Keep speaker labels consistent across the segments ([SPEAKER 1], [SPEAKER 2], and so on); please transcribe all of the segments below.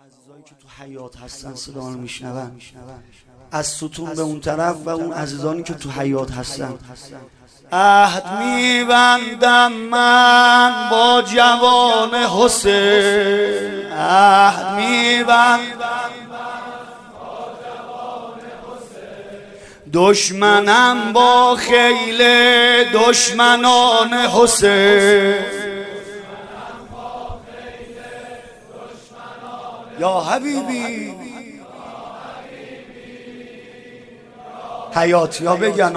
[SPEAKER 1] عزیزایی که تو حیات هستن صدا رو میشنون، از ستون به اون طرف و اون عزیزانی که تو حیات هستن. عهد میبندم من با جوان حسین، عهد میبندم با جوان حسین، دشمنم با خیل دشمنان حسین. یا حبیبی حیاتی ها بگن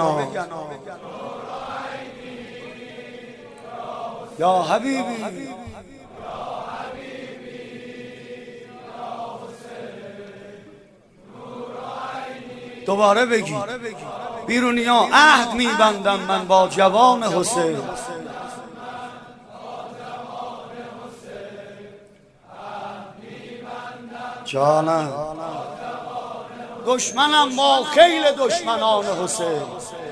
[SPEAKER 1] یا حبیبی دوباره بگی بیرونی ها. عهد میبندم من با جوان حسین، جانم دشمنم با خیل دشمنان حسین.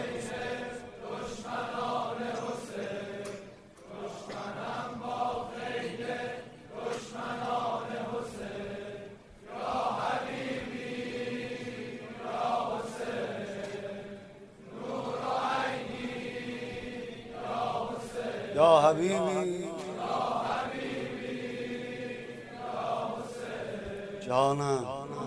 [SPEAKER 1] یا حبیبی جانم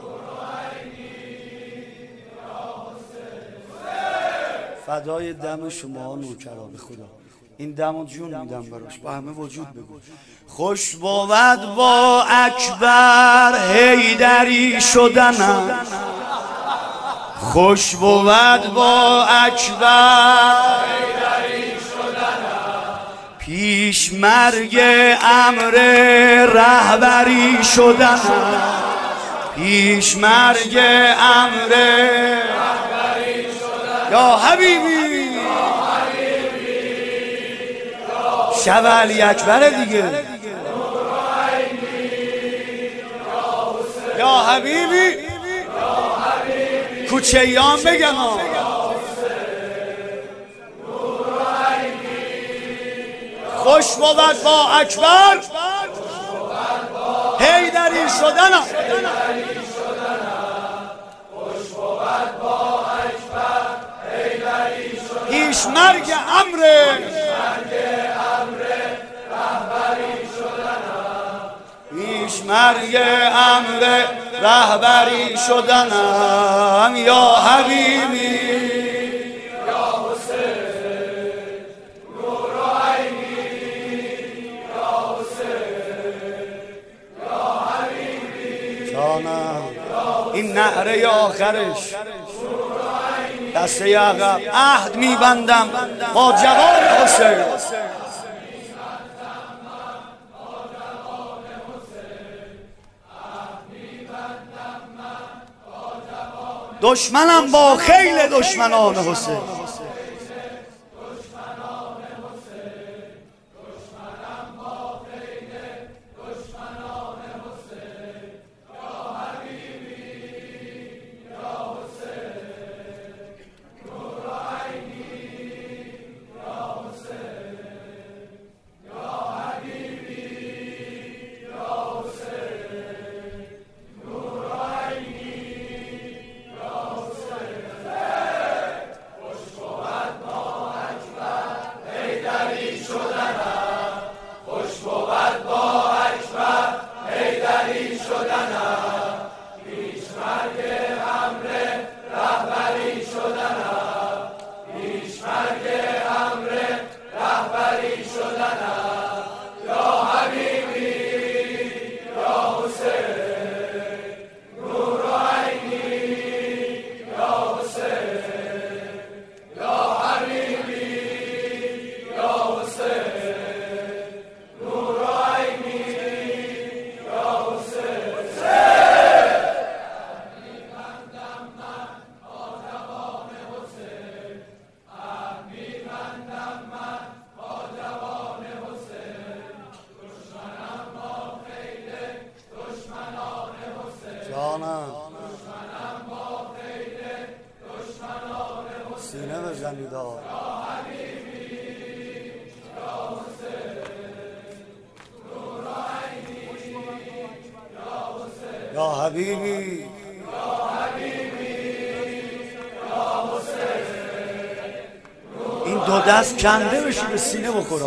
[SPEAKER 1] فدای دم شما نوکران خدا. این دم و جون میدم براش، با همه وجود بگو. خوش بود با اکبر حیدری شدنم، خوش بود با اکبر حیدری شدنم، پیش مرگ امر رهبری شدنم، پیش مرگ امر رهبری شدنم. یا حبیبی شولی اکبر دیگه. یا حبیبی کوچه‌یان بگن خوش بود با اکبر حیدری شدنم، پیش مرگ امر پیش مرگ امر رهبری شدنم. یا حبیبی یا حسین نور عینی یا حسین یا حبیبی جانم. این نعره آخرش دسته عقب. عهد میبندم با جوان حسین، دشمنم با خیل دشمنان حسین. سینه بزنید آقا. یا حبیبی این دو دست کنده بشی به سینه بخورا.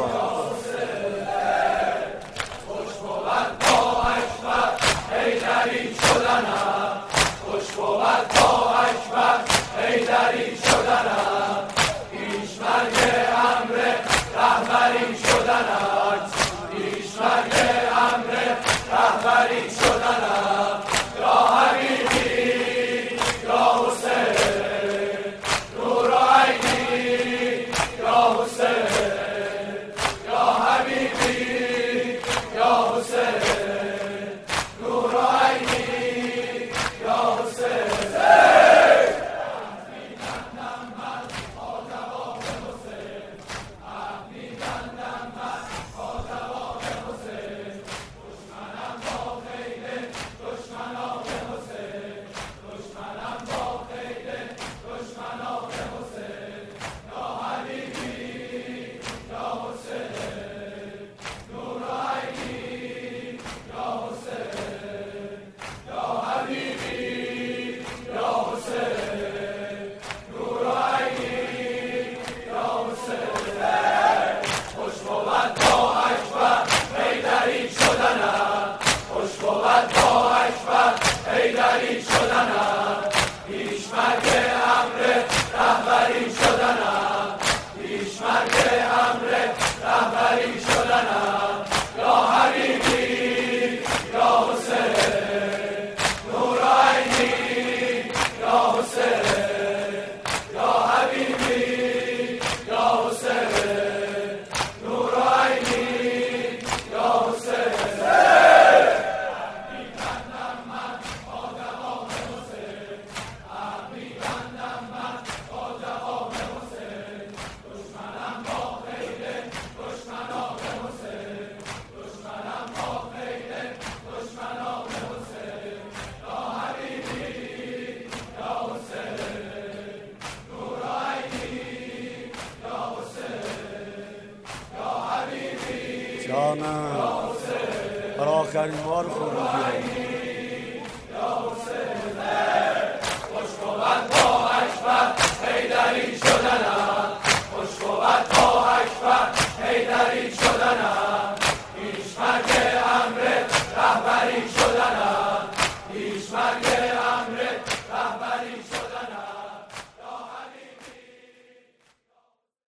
[SPEAKER 2] خوش بود با اکبر حیدری شدنم، خوش بود با اکبر حیدری شدنم، پیشمرگ امر رهبری شدنم، پیشمرگ امر رهبری شدنم. یا حبیبی یا حسین نور عینی یا حسین، یا حبیبی یا حسین نور عینی یا حسین. حیدری شدنم، پیشمرگ امر رهبری شدنم، پیشمرگ امر رهبری شدنم. یا حبیبی یا حسین نور عینی یا حسین، یا حبیبی یا حسین نور عینی یا حسین.
[SPEAKER 1] جانم برای آخرین بار خورم